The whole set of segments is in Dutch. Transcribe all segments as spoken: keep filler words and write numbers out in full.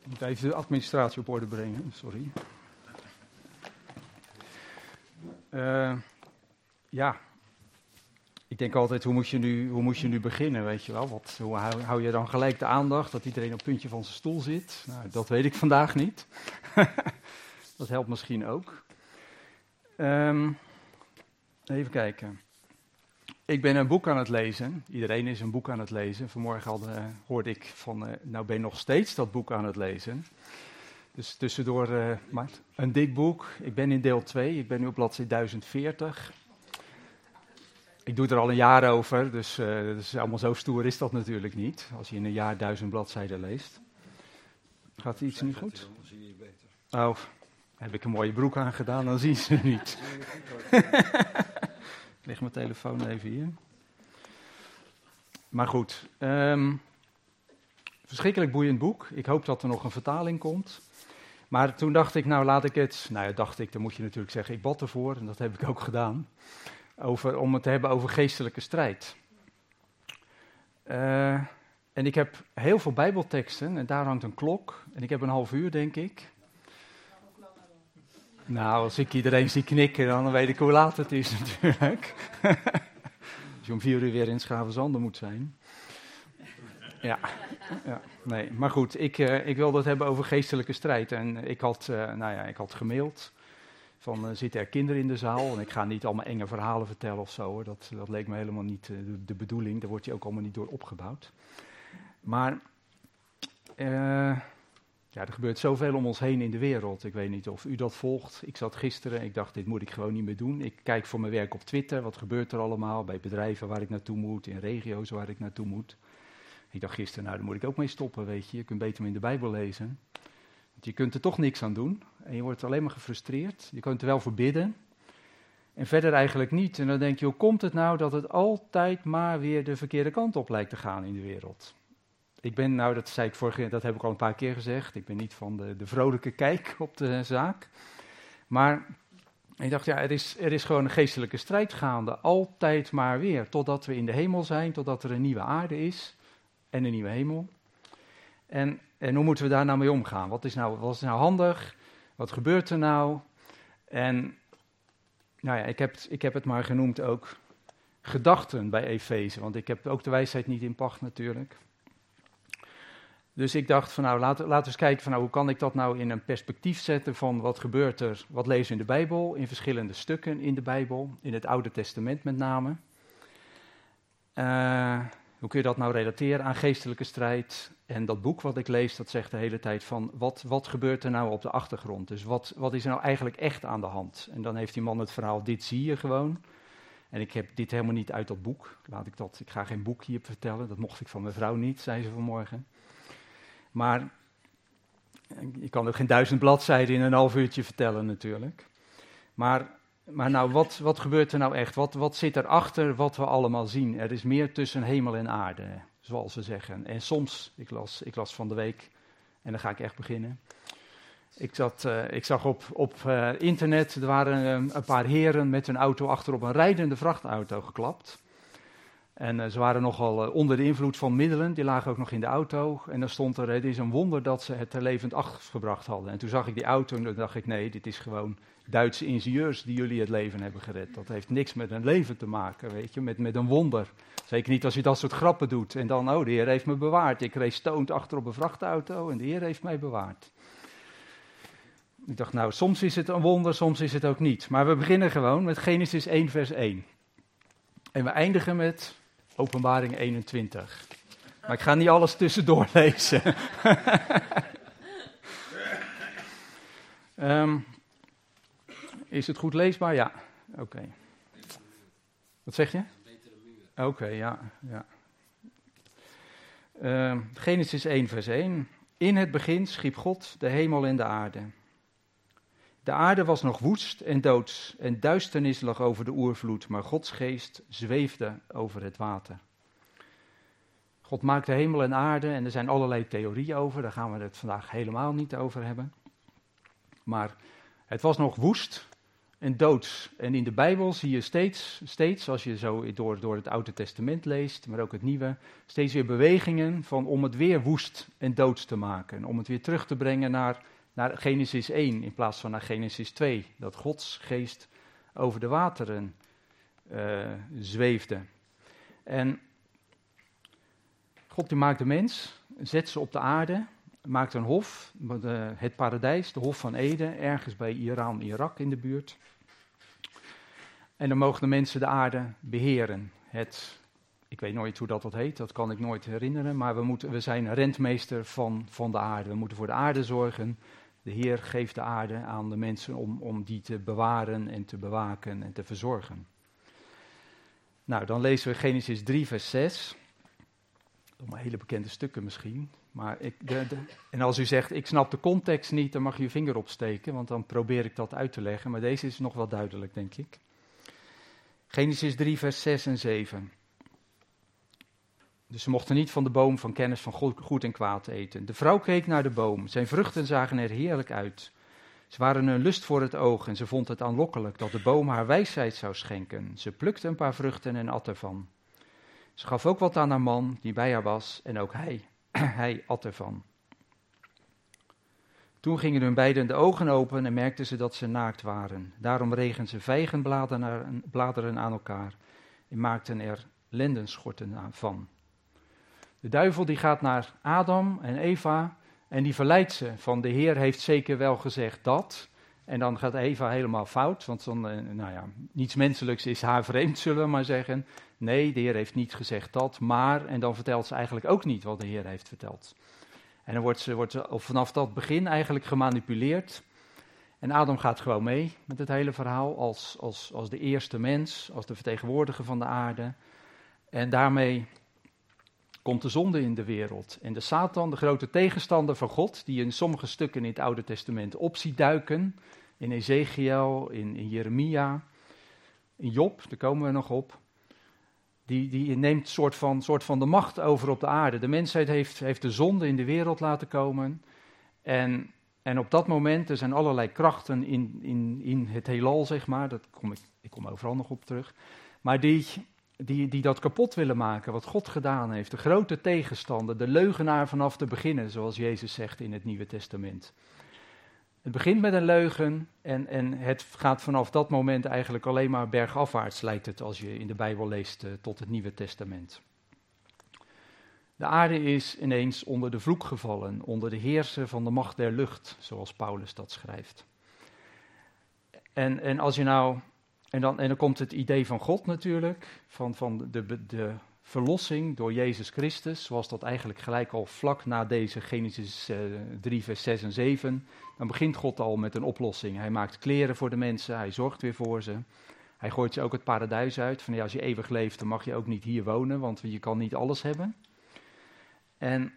Ik moet even de administratie op orde brengen, sorry. Uh, ja, ik denk altijd, hoe moet je nu, hoe moet je nu beginnen, weet je wel? Wat, hoe hou, hou je dan gelijk de aandacht, dat iedereen op het puntje van zijn stoel zit? Nou, dat weet ik vandaag niet. Dat helpt misschien ook. Um, even kijken. Ik ben een boek aan het lezen. Iedereen is een boek aan het lezen. Vanmorgen al, uh, hoorde ik van, uh, nou ben je nog steeds dat boek aan het lezen. Dus tussendoor, uh, maar een dik boek. Ik ben in deel twee. Ik ben nu op bladzijde duizend veertig. Ik doe er al een jaar over, dus, uh, dus allemaal zo stoer is dat natuurlijk niet. Als je in een jaar duizend bladzijden leest. Gaat iets niet goed? Dan zie je beter. Oh, heb ik een mooie broek aangedaan, dan zien ze niet. Ik leg mijn telefoon even hier. Maar goed, um, verschrikkelijk boeiend boek. Ik hoop dat er nog een vertaling komt. Maar toen dacht ik, nou laat ik het... Nou ja, dacht ik, dan moet je natuurlijk zeggen, ik bad ervoor. En dat heb ik ook gedaan. Over, om het te hebben over geestelijke strijd. Uh, en ik heb heel veel bijbelteksten en daar hangt een klok. En ik heb een half uur, denk ik. Nou, als ik iedereen zie knikken, dan weet ik hoe laat het is natuurlijk. Als je om vier uur weer in Schavenzande moet zijn. Ja, ja, nee. Maar goed, ik, uh, ik wilde het hebben over geestelijke strijd. En ik had, uh, nou ja, ik had gemaild van, uh, zitten er kinderen in de zaal? En ik ga niet allemaal enge verhalen vertellen of zo, hoor. Dat, dat leek me helemaal niet uh, de, de bedoeling. Daar wordt je ook allemaal niet door opgebouwd. Maar... Uh, Ja, er gebeurt zoveel om ons heen in de wereld. Ik weet niet of u dat volgt. Ik zat gisteren, ik dacht, dit moet ik gewoon niet meer doen. Ik kijk voor mijn werk op Twitter, wat gebeurt er allemaal bij bedrijven waar ik naartoe moet, in regio's waar ik naartoe moet. Ik dacht gisteren, nou, daar moet ik ook mee stoppen, weet je. Je kunt beter in de Bijbel lezen. Want je kunt er toch niks aan doen. En je wordt alleen maar gefrustreerd. Je kunt er wel voor bidden. En verder eigenlijk niet. En dan denk je, hoe komt het nou dat het altijd maar weer de verkeerde kant op lijkt te gaan in de wereld? Ik ben, nou dat zei ik vorige, dat heb ik al een paar keer gezegd, ik ben niet van de, de vrolijke kijk op de zaak. Maar ik dacht, ja, er is, er is gewoon een geestelijke strijd gaande, altijd maar weer, totdat we in de hemel zijn, totdat er een nieuwe aarde is en een nieuwe hemel. En, en hoe moeten we daar nou mee omgaan? Wat is nou, wat is nou handig? Wat gebeurt er nou? En nou ja, ik heb, ik heb het maar genoemd ook gedachten bij Efeze, want ik heb ook de wijsheid niet in pacht natuurlijk. Dus ik dacht van nou, laten, laten we eens kijken van nou, hoe kan ik dat nou in een perspectief zetten van wat gebeurt er, wat lezen we in de Bijbel, in verschillende stukken in de Bijbel, in het Oude Testament met name. Uh, hoe kun je dat nou relateren aan geestelijke strijd? En dat boek wat ik lees, dat zegt de hele tijd van wat, wat gebeurt er nou op de achtergrond? Dus wat, wat is er nou eigenlijk echt aan de hand? En dan heeft die man het verhaal, dit zie je gewoon. En ik heb dit helemaal niet uit dat boek, laat ik dat, ik ga geen boek hier vertellen, dat mocht ik van mijn vrouw niet, zei ze vanmorgen. Maar je kan ook geen duizend bladzijden in een half uurtje vertellen natuurlijk. Maar, maar nou, wat, wat gebeurt er nou echt? Wat, wat zit erachter wat we allemaal zien? Er is meer tussen hemel en aarde, zoals ze zeggen. En soms, ik las, ik las van de week, en dan ga ik echt beginnen. Ik, zat, uh, ik zag op, op uh, internet, er waren um, een paar heren met hun auto achterop een rijdende vrachtauto geklapt. En uh, ze waren nogal uh, onder de invloed van middelen, die lagen ook nog in de auto. En dan stond er, het is een wonder dat ze het er levend afgebracht hadden. En toen zag ik die auto en toen dacht ik, nee, dit is gewoon Duitse ingenieurs die jullie het leven hebben gered. Dat heeft niks met een leven te maken, weet je, met, met een wonder. Zeker niet als je dat soort grappen doet. En dan, oh, de Heer heeft me bewaard. Ik reed stoned achter op een vrachtauto en de Heer heeft mij bewaard. Ik dacht, nou, soms is het een wonder, soms is het ook niet. Maar we beginnen gewoon met Genesis één vers één. En we eindigen met Openbaring eenentwintig. Maar ik ga niet alles tussendoor lezen. um, is het goed leesbaar? Ja. Oké. Okay. Wat zeg je? Oké, okay, ja. ja. Uh, Genesis één vers één. In het begin schiep God de hemel en de aarde. De aarde was nog woest en doods en duisternis lag over de oervloed, maar Gods geest zweefde over het water. God maakte hemel en aarde en er zijn allerlei theorieën over, daar gaan we het vandaag helemaal niet over hebben. Maar het was nog woest, en doods. En in de Bijbel zie je steeds, steeds als je zo door, door het Oude Testament leest, maar ook het Nieuwe, steeds weer bewegingen van om het weer woest en doods te maken. Om het weer terug te brengen naar, naar Genesis één in plaats van naar Genesis twee. Dat Gods geest over de wateren uh, zweefde. En God die maakt de mens, zet ze op de aarde, maakt een hof, het paradijs, de hof van Eden, ergens bij Iran, Irak in de buurt. En dan mogen de mensen de aarde beheren. Het, ik weet nooit hoe dat, dat heet, dat kan ik nooit herinneren, maar we, moeten, we zijn rentmeester van, van de aarde. We moeten voor de aarde zorgen. De Heer geeft de aarde aan de mensen om, om die te bewaren en te bewaken en te verzorgen. Nou, dan lezen we Genesis drie, vers zes. Allemaal hele bekende stukken misschien. Maar ik, de, de, en als u zegt, ik snap de context niet, dan mag u uw vinger opsteken, want dan probeer ik dat uit te leggen. Maar deze is nog wel duidelijk, denk ik. Genesis drie, vers zes en zeven. Dus ze mochten niet van de boom van kennis van goed en kwaad eten. De vrouw keek naar de boom. Zijn vruchten zagen er heerlijk uit. Ze waren een lust voor het oog en ze vond het aanlokkelijk dat de boom haar wijsheid zou schenken. Ze plukte een paar vruchten en at ervan. Ze gaf ook wat aan haar man die bij haar was en ook hij, hij at ervan. Toen gingen hun beiden de ogen open en merkten ze dat ze naakt waren. Daarom regen ze vijgenbladeren aan elkaar en maakten er lendenschorten van. De duivel die gaat naar Adam en Eva en die verleidt ze van de Heer heeft zeker wel gezegd dat. En dan gaat Eva helemaal fout, want dan, nou ja, niets menselijks is haar vreemd, zullen we maar zeggen. Nee, de Heer heeft niet gezegd dat, maar, en dan vertelt ze eigenlijk ook niet wat de Heer heeft verteld. En dan wordt ze, wordt ze vanaf dat begin eigenlijk gemanipuleerd. En Adam gaat gewoon mee met het hele verhaal als, als, als de eerste mens, als de vertegenwoordiger van de aarde. En daarmee komt de zonde in de wereld. En de Satan, de grote tegenstander van God, die in sommige stukken in het Oude Testament op ziet duiken, in Ezekiel, in, in Jeremia, in Job, daar komen we nog op, die, die neemt soort van, soort van de macht over op de aarde. De mensheid heeft, heeft de zonde in de wereld laten komen en, en op dat moment, er zijn allerlei krachten in, in, in het heelal, zeg maar, dat kom ik, ik kom overal nog op terug, maar die... Die, die dat kapot willen maken, wat God gedaan heeft. De grote tegenstander, de leugenaar vanaf te beginnen, zoals Jezus zegt in het Nieuwe Testament. Het begint met een leugen en, en het gaat vanaf dat moment eigenlijk alleen maar bergafwaarts, lijkt het als je in de Bijbel leest uh, tot het Nieuwe Testament. De aarde is ineens onder de vloek gevallen, onder de heerser van de macht der lucht, zoals Paulus dat schrijft. En, en als je nou... En dan, en dan komt het idee van God natuurlijk, van, van de, de verlossing door Jezus Christus, zoals dat eigenlijk gelijk al vlak na deze Genesis uh, drie, vers zes en zeven, dan begint God al met een oplossing. Hij maakt kleren voor de mensen, hij zorgt weer voor ze. Hij gooit ze ook het paradijs uit, van ja, als je eeuwig leeft, dan mag je ook niet hier wonen, want je kan niet alles hebben. En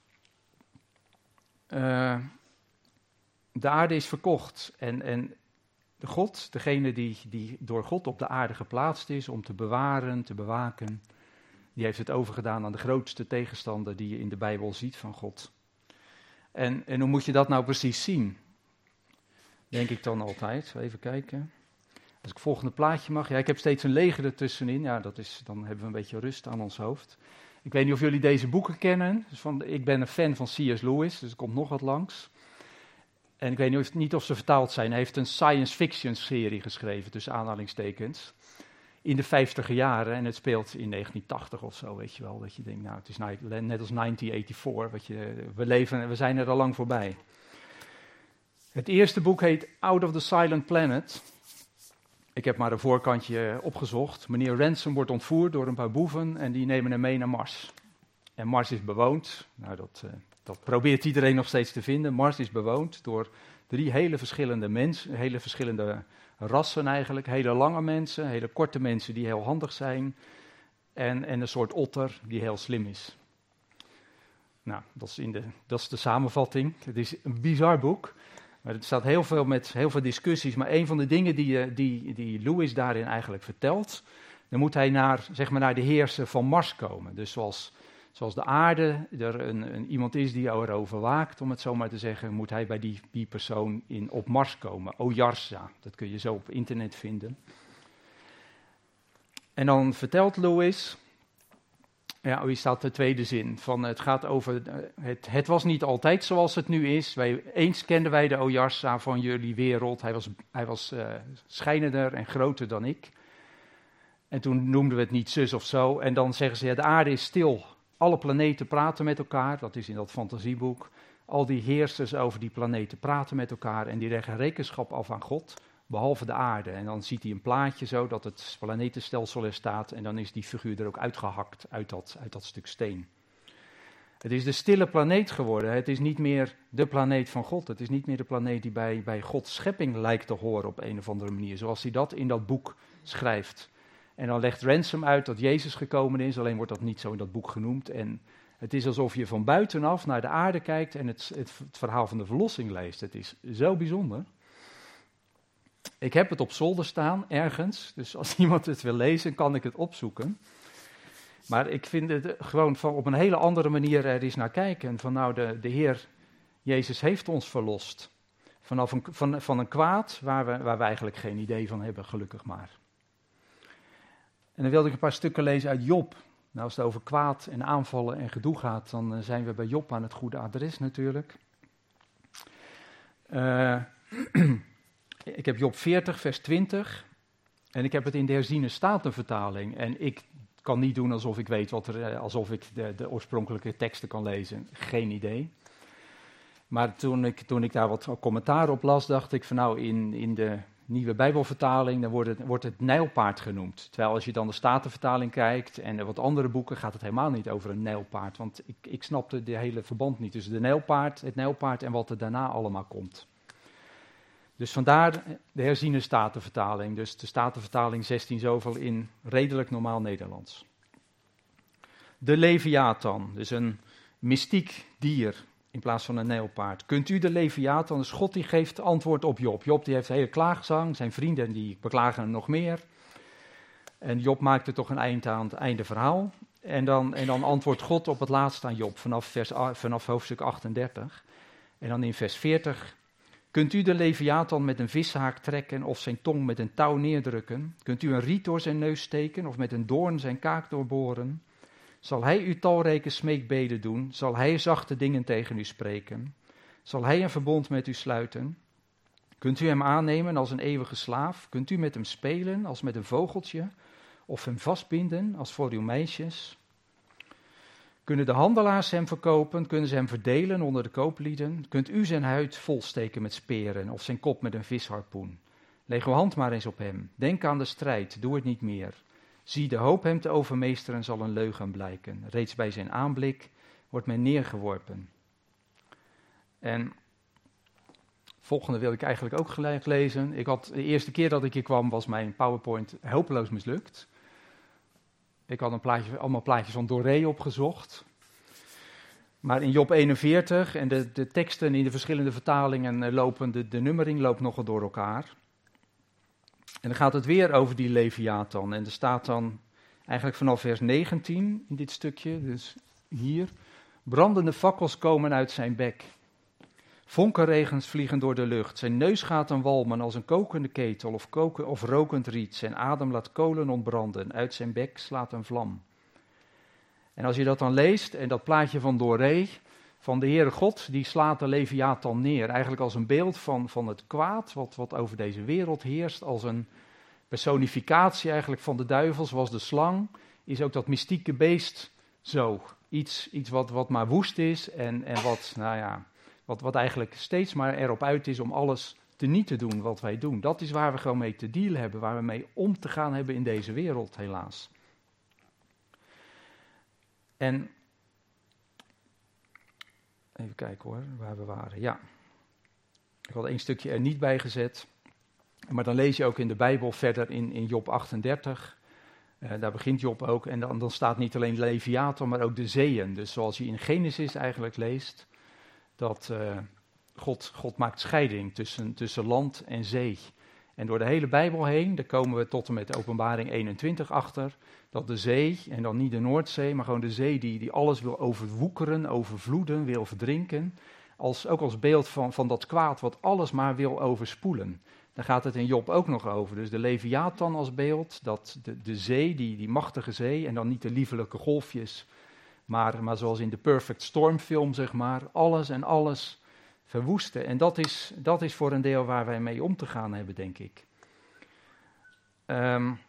uh, de aarde is verkocht en... en De God, degene die, die door God op de aarde geplaatst is om te bewaren, te bewaken, die heeft het overgedaan aan de grootste tegenstander die je in de Bijbel ziet van God. En, en hoe moet je dat nou precies zien? Denk ik dan altijd. Even kijken. Als ik het volgende plaatje mag. Ja, ik heb steeds een leger ertussenin. Ja, dat is, dan hebben we een beetje rust aan ons hoofd. Ik weet niet of jullie deze boeken kennen. Dus van, ik ben een fan van C S Lewis, dus er komt nog wat langs. En ik weet niet of, niet of ze vertaald zijn. Hij heeft een science fiction serie geschreven, tussen aanhalingstekens, in de vijftiger jaren. En het speelt in negentien tachtig of zo, weet je wel. Dat je denkt, nou, het is net als negentien vierennegentig. Wat je, we, leven, we zijn er al lang voorbij. Het eerste boek heet Out of the Silent Planet. Ik heb maar een voorkantje opgezocht. Meneer Ransom wordt ontvoerd door een paar boeven en die nemen hem mee naar Mars. En Mars is bewoond. Nou, dat... Uh, Dat probeert iedereen nog steeds te vinden. Mars is bewoond door drie hele verschillende mensen, hele verschillende rassen eigenlijk. Hele lange mensen, hele korte mensen die heel handig zijn. En, en een soort otter die heel slim is. Nou, dat is, in de, dat is de samenvatting. Het is een bizar boek. Maar er staat heel veel met heel veel discussies. Maar een van de dingen die, die, die Lewis daarin eigenlijk vertelt, dan moet hij naar, zeg maar, naar de heerser van Mars komen. Dus zoals... Zoals de aarde er een, een, iemand is die erover waakt, om het zo maar te zeggen, moet hij bij die, die persoon in, op Mars komen. Oyarsa, dat kun je zo op internet vinden. En dan vertelt Lewis, ja, hier staat de tweede zin, van het gaat over, het, het was niet altijd zoals het nu is. Wij, eens kenden wij de Oyarsa van jullie wereld, hij was, hij was uh, schijnender en groter dan ik. En toen noemden we het niet zus of zo, en dan zeggen ze, ja, de aarde is stil. Alle planeten praten met elkaar, dat is in dat fantasieboek. Al die heersers over die planeten praten met elkaar en die leggen rekenschap af aan God, behalve de aarde. En dan ziet hij een plaatje zo dat het planetenstelsel er staat en dan is die figuur er ook uitgehakt uit dat, uit dat stuk steen. Het is de stille planeet geworden, het is niet meer de planeet van God. Het is niet meer de planeet die bij, bij Gods schepping lijkt te horen op een of andere manier, zoals hij dat in dat boek schrijft. En dan legt Ransom uit dat Jezus gekomen is, alleen wordt dat niet zo in dat boek genoemd. En het is alsof je van buitenaf naar de aarde kijkt en het, het, het verhaal van de verlossing leest. Het is zo bijzonder. Ik heb het op zolder staan, ergens, dus als iemand het wil lezen, kan ik het opzoeken. Maar ik vind het gewoon van op een hele andere manier er eens naar kijken. Van nou, de, de Heer Jezus heeft ons verlost. Vanaf een, van, van een kwaad waar we, waar we eigenlijk geen idee van hebben, gelukkig maar. En dan wilde ik een paar stukken lezen uit Job. Nou, als het over kwaad en aanvallen en gedoe gaat, dan uh, zijn we bij Job aan het goede adres natuurlijk. Uh, ik heb Job veertig, vers twintig. En ik heb het in de herziene statenvertaling. En ik kan niet doen alsof ik weet wat er, uh, alsof ik de, de oorspronkelijke teksten kan lezen. Geen idee. Maar toen ik, toen ik daar wat commentaar op las, dacht ik van nou, in, in de nieuwe Bijbelvertaling, dan wordt het, wordt het nijlpaard genoemd. Terwijl als je dan de Statenvertaling kijkt en wat andere boeken, gaat het helemaal niet over een nijlpaard. Want ik, ik snapte de hele verband niet tussen de nijlpaard, het nijlpaard en wat er daarna allemaal komt. Dus vandaar de herziene Statenvertaling. Dus de Statenvertaling zestien zoveel in redelijk normaal Nederlands. De Leviathan, dus een mystiek dier in plaats van een nijlpaard. Kunt u de Leviathan, dus God die geeft antwoord op Job. Job die heeft een hele klaagzang, zijn vrienden die beklagen hem nog meer. En Job maakt er toch een eind aan het einde verhaal. En dan, en dan antwoordt God op het laatst aan Job vanaf, vers, vanaf hoofdstuk achtendertig. En dan in vers veertig. Kunt u de Leviathan met een vishaak trekken of zijn tong met een touw neerdrukken? Kunt u een riet door zijn neus steken of met een doorn zijn kaak doorboren? Zal hij u talrijke smeekbeden doen? Zal hij zachte dingen tegen u spreken? Zal hij een verbond met u sluiten? Kunt u hem aannemen als een eeuwige slaaf? Kunt u met hem spelen als met een vogeltje? Of hem vastbinden als voor uw meisjes? Kunnen de handelaars hem verkopen? Kunnen ze hem verdelen onder de kooplieden? Kunt u zijn huid volsteken met speren of zijn kop met een visharpoen? Leg uw hand maar eens op hem. Denk aan de strijd, doe het niet meer. Zie, de hoop hem te overmeesteren zal een leugen blijken. Reeds bij zijn aanblik wordt men neergeworpen. En volgende wil ik eigenlijk ook gelijk lezen. Ik had, de eerste keer dat ik hier kwam was mijn PowerPoint hopeloos mislukt. Ik had een plaatje, allemaal plaatjes van Doré opgezocht. Maar in Job eenenveertig en de, de teksten in de verschillende vertalingen lopen, de, de nummering loopt nogal door elkaar. En dan gaat het weer over die Leviathan. En er staat dan eigenlijk vanaf vers negentien in dit stukje, dus hier. Brandende fakkels komen uit zijn bek. Vonkenregens vliegen door de lucht. Zijn neus gaat een walmen als een kokende ketel of, koken, of rokend riet. Zijn adem laat kolen ontbranden. Uit zijn bek slaat een vlam. En als je dat dan leest en dat plaatje van Doré, van de Heere God, die slaat de Leviathan neer. Eigenlijk als een beeld van, van het kwaad wat, wat over deze wereld heerst. Als een personificatie eigenlijk van de duivel, zoals de slang, is ook dat mystieke beest zo. Iets, iets wat, wat maar woest is en, en wat, nou ja, wat, wat eigenlijk steeds maar erop uit is om alles teniet te doen wat wij doen. Dat is waar we gewoon mee te dealen hebben, waar we mee om te gaan hebben in deze wereld, helaas. En even kijken hoor, waar we waren. Ja, ik had één stukje er niet bij gezet. Maar dan lees je ook in de Bijbel verder in, in Job achtendertig. Uh, daar begint Job ook. En dan, dan staat niet alleen Leviathan, maar ook de zeeën. Dus zoals je in Genesis eigenlijk leest, dat uh, God, God maakt scheiding tussen, tussen land en zee. En door de hele Bijbel heen, daar komen we tot en met Openbaring eenentwintig achter, dat de zee, en dan niet de Noordzee, maar gewoon de zee die, die alles wil overwoekeren, overvloeden, wil verdrinken, als, ook als beeld van, van dat kwaad wat alles maar wil overspoelen. Daar gaat het in Job ook nog over. Dus de Leviathan als beeld, dat de, de zee, die, die machtige zee, en dan niet de liefelijke golfjes, maar, maar zoals in de Perfect Storm film, zeg maar, alles en alles verwoesten. En dat is, dat is voor een deel waar wij mee om te gaan hebben, denk ik. Um,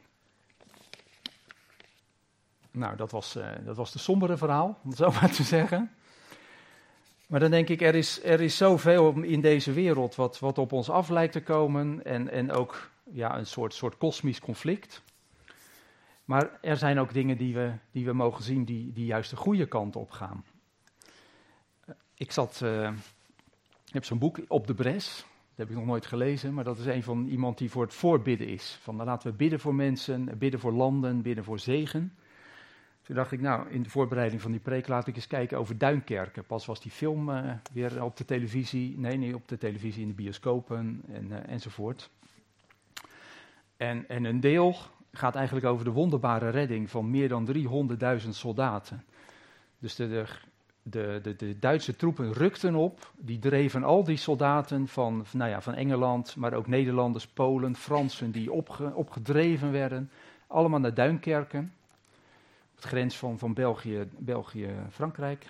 nou, dat was, uh, dat was de sombere verhaal, om het zo maar te zeggen. Maar dan denk ik, er is, er is zoveel in deze wereld wat, wat op ons af lijkt te komen en, en ook ja, een soort, soort kosmisch conflict. Maar er zijn ook dingen die we, die we mogen zien die, die juist de goede kant op gaan. Ik zat, uh, ik heb zo'n boek Op de Bres, dat heb ik nog nooit gelezen, maar dat is een van iemand die voor het voorbidden is. Van dan laten we bidden voor mensen, bidden voor landen, bidden voor zegen. Toen dacht ik, nou, in de voorbereiding van die preek laat ik eens kijken over Duinkerken. Pas was die film uh, weer op de televisie, nee, niet op de televisie, in de bioscopen en, uh, enzovoort. En, en een deel gaat eigenlijk over de wonderbare redding van meer dan driehonderdduizend soldaten. Dus de, de, de, de, de Duitse troepen rukten op, die dreven al die soldaten van, nou ja, van Engeland, maar ook Nederlanders, Polen, Fransen, die opge, opgedreven werden, allemaal naar Duinkerken. De grens van, van België, België, Frankrijk.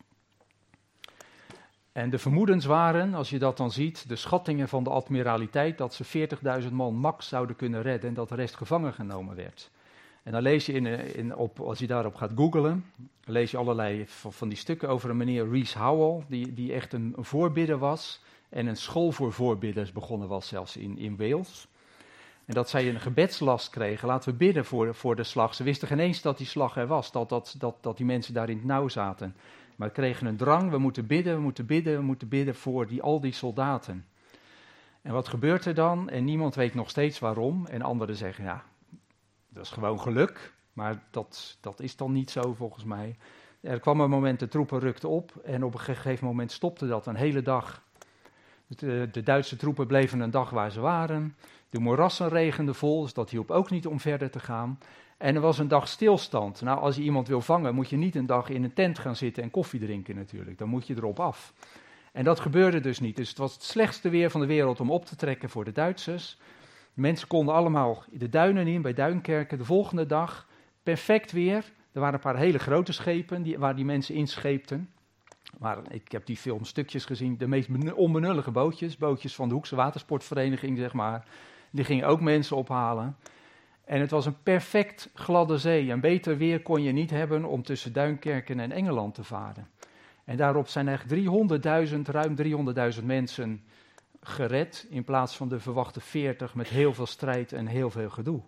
En de vermoedens waren, als je dat dan ziet, de schattingen van de admiraliteit, dat ze veertigduizend man max zouden kunnen redden en dat de rest gevangen genomen werd. En dan lees je, in, in, op, als je daarop gaat googlen, lees je allerlei van, van die stukken over een meneer Rees Howell, die, die echt een, een voorbidder was en een school voor voorbidders begonnen was zelfs in, in Wales. En dat zij een gebedslast kregen, laten we bidden voor, voor de slag. Ze wisten geen eens dat die slag er was, dat, dat, dat, dat die mensen daar in het nauw zaten. Maar kregen een drang, we moeten bidden, we moeten bidden, we moeten bidden voor die, al die soldaten. En wat gebeurt er dan? En niemand weet nog steeds waarom. En anderen zeggen, ja, dat is gewoon geluk. Maar dat, dat is dan niet zo volgens mij. Er kwam een moment, de troepen rukten op en op een gegeven moment stopte dat een hele dag. De, de Duitse troepen bleven een dag waar ze waren. De moerassen regenden vol, dus dat hielp ook niet om verder te gaan. En er was een dag stilstand. Nou, als je iemand wil vangen, moet je niet een dag in een tent gaan zitten en koffie drinken natuurlijk. Dan moet je erop af. En dat gebeurde dus niet. Dus het was het slechtste weer van de wereld om op te trekken voor de Duitsers. De mensen konden allemaal de duinen in, bij Duinkerken. De volgende dag, perfect weer. Er waren een paar hele grote schepen die, waar die mensen inscheepten. Maar ik heb die film stukjes gezien, de meest onbenullige bootjes. Bootjes van de Hoekse Watersportvereniging, zeg maar. Die gingen ook mensen ophalen. En het was een perfect gladde zee. Een beter weer kon je niet hebben om tussen Duinkerken en Engeland te varen. En daarop zijn er driehonderdduizend, ruim driehonderdduizend mensen gered, in plaats van de verwachte veertig met heel veel strijd en heel veel gedoe.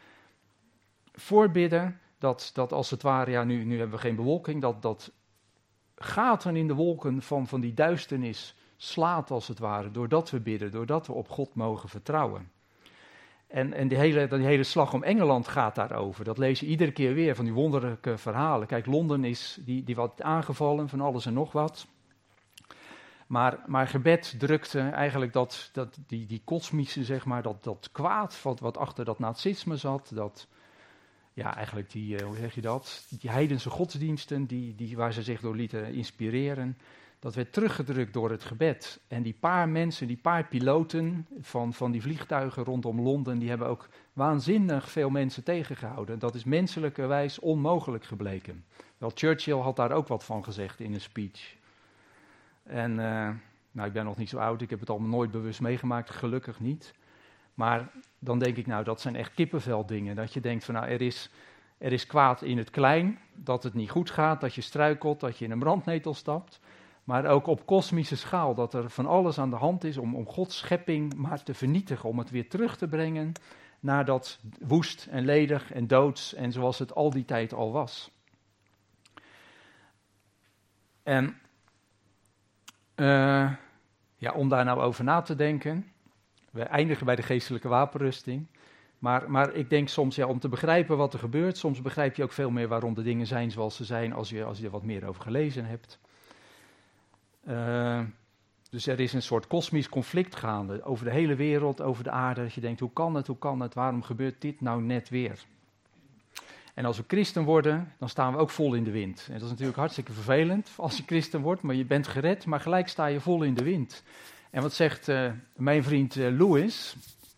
Voorbidden, dat, dat als het ware, ja nu, nu hebben we geen bewolking, dat, dat gaten in de wolken van, van die duisternis slaat als het ware, doordat we bidden, doordat we op God mogen vertrouwen. En, en die, hele, die hele slag om Engeland gaat daarover. Dat lees je iedere keer weer van die wonderlijke verhalen. Kijk, Londen is die, die wat aangevallen van alles en nog wat. Maar, maar gebed drukte eigenlijk dat, dat, die, die kosmische, zeg maar, dat, dat kwaad wat, wat achter dat nazisme zat. Dat, ja, eigenlijk die, uh, hoe zeg je dat? Die heidense godsdiensten die, die, waar ze zich door lieten inspireren. Dat werd teruggedrukt door het gebed. En die paar mensen, die paar piloten van, van die vliegtuigen rondom Londen, die hebben ook waanzinnig veel mensen tegengehouden. Dat is menselijkerwijs onmogelijk gebleken. Wel, Churchill had daar ook wat van gezegd in een speech. En, uh, nou, ik ben nog niet zo oud, ik heb het allemaal nooit bewust meegemaakt, gelukkig niet. Maar dan denk ik, nou, dat zijn echt kippenveldingen. Dat je denkt van, nou, er is, er is kwaad in het klein, dat het niet goed gaat, dat je struikelt, dat je in een brandnetel stapt. Maar ook op kosmische schaal, dat er van alles aan de hand is om, om Gods schepping maar te vernietigen, om het weer terug te brengen naar dat woest en ledig en doods en zoals het al die tijd al was. En uh, ja, om daar nou over na te denken, we eindigen bij de geestelijke wapenrusting, maar, maar ik denk soms, ja, om te begrijpen wat er gebeurt, soms begrijp je ook veel meer waarom de dingen zijn zoals ze zijn als je, als je er wat meer over gelezen hebt. Uh, Dus er is een soort kosmisch conflict gaande over de hele wereld, over de aarde. Dat je denkt, hoe kan het, hoe kan het, waarom gebeurt dit nou net weer? En als we christen worden, dan staan we ook vol in de wind. En dat is natuurlijk hartstikke vervelend als je christen wordt, maar je bent gered, maar gelijk sta je vol in de wind. En wat zegt uh, mijn vriend uh, Lewis?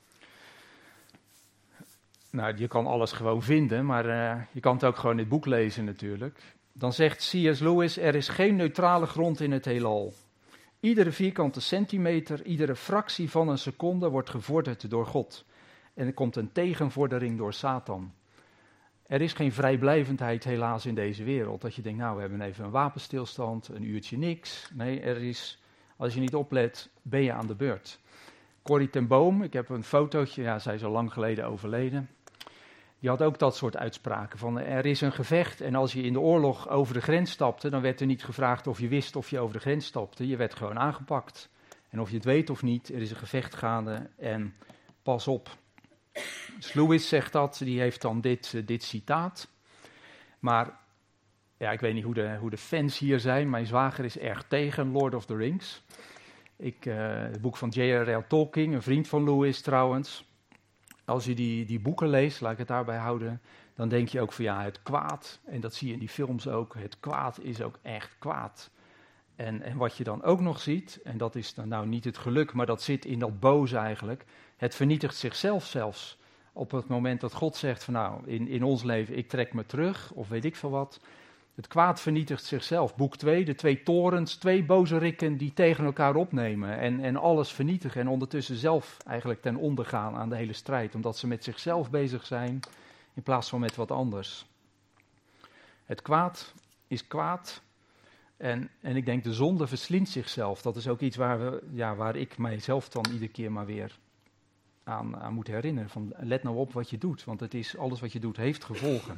Nou, je kan alles gewoon vinden, maar uh, je kan het ook gewoon in het boek lezen natuurlijk. Dan zegt C S Lewis, er is geen neutrale grond in het heelal. Iedere vierkante centimeter, iedere fractie van een seconde wordt gevorderd door God. En er komt een tegenvordering door Satan. Er is geen vrijblijvendheid helaas in deze wereld. Dat je denkt, nou we hebben even een wapenstilstand, een uurtje niks. Nee, er is, als je niet oplet, ben je aan de beurt. Corrie ten Boom, ik heb een fotootje, ja, zij is al lang geleden overleden. Die had ook dat soort uitspraken van er is een gevecht en als je in de oorlog over de grens stapte, dan werd er niet gevraagd of je wist of je over de grens stapte. Je werd gewoon aangepakt. En of je het weet of niet, er is een gevecht gaande en pas op. Dus Lewis zegt dat, die heeft dan dit, uh, dit citaat. Maar ja, ik weet niet hoe de, hoe de fans hier zijn. Mijn zwager is erg tegen Lord of the Rings. Ik, uh, het boek van J R R Tolkien, een vriend van Lewis trouwens. Als je die, die boeken leest, laat ik het daarbij houden, dan denk je ook van ja, het kwaad, en dat zie je in die films ook, het kwaad is ook echt kwaad. En, en wat je dan ook nog ziet, en dat is dan nou niet het geluk, maar dat zit in dat boze eigenlijk, het vernietigt zichzelf zelfs. Op het moment dat God zegt van nou, in, in ons leven, ik trek me terug, of weet ik veel wat. Het kwaad vernietigt zichzelf. Boek twee, de twee torens, twee boze rikken die tegen elkaar opnemen en, en alles vernietigen. En ondertussen zelf eigenlijk ten onder gaan aan de hele strijd. Omdat ze met zichzelf bezig zijn in plaats van met wat anders. Het kwaad is kwaad. En, en ik denk de zonde verslindt zichzelf. Dat is ook iets waar, we, ja, waar ik mijzelf dan iedere keer maar weer aan, aan moet herinneren. Van, let nou op wat je doet, want het is, alles wat je doet heeft gevolgen.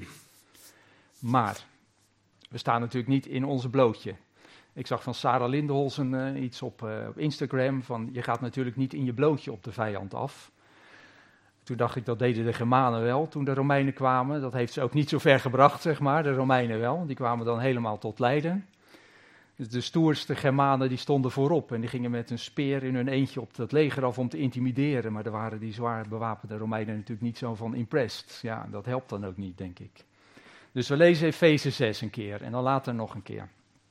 Maar we staan natuurlijk niet in onze blootje. Ik zag van Sarah Lindenholzen uh, iets op, uh, op Instagram van je gaat natuurlijk niet in je blootje op de vijand af. Toen dacht ik dat deden de Germanen wel toen de Romeinen kwamen. Dat heeft ze ook niet zo ver gebracht, zeg maar, de Romeinen wel. Die kwamen dan helemaal tot lijden. Dus de stoerste Germanen die stonden voorop en die gingen met een speer in hun eentje op dat leger af om te intimideren. Maar daar waren die zwaar bewapende Romeinen natuurlijk niet zo van impressed. Ja, dat helpt dan ook niet, denk ik. Dus we lezen Efeze zes een keer en dan later nog een keer.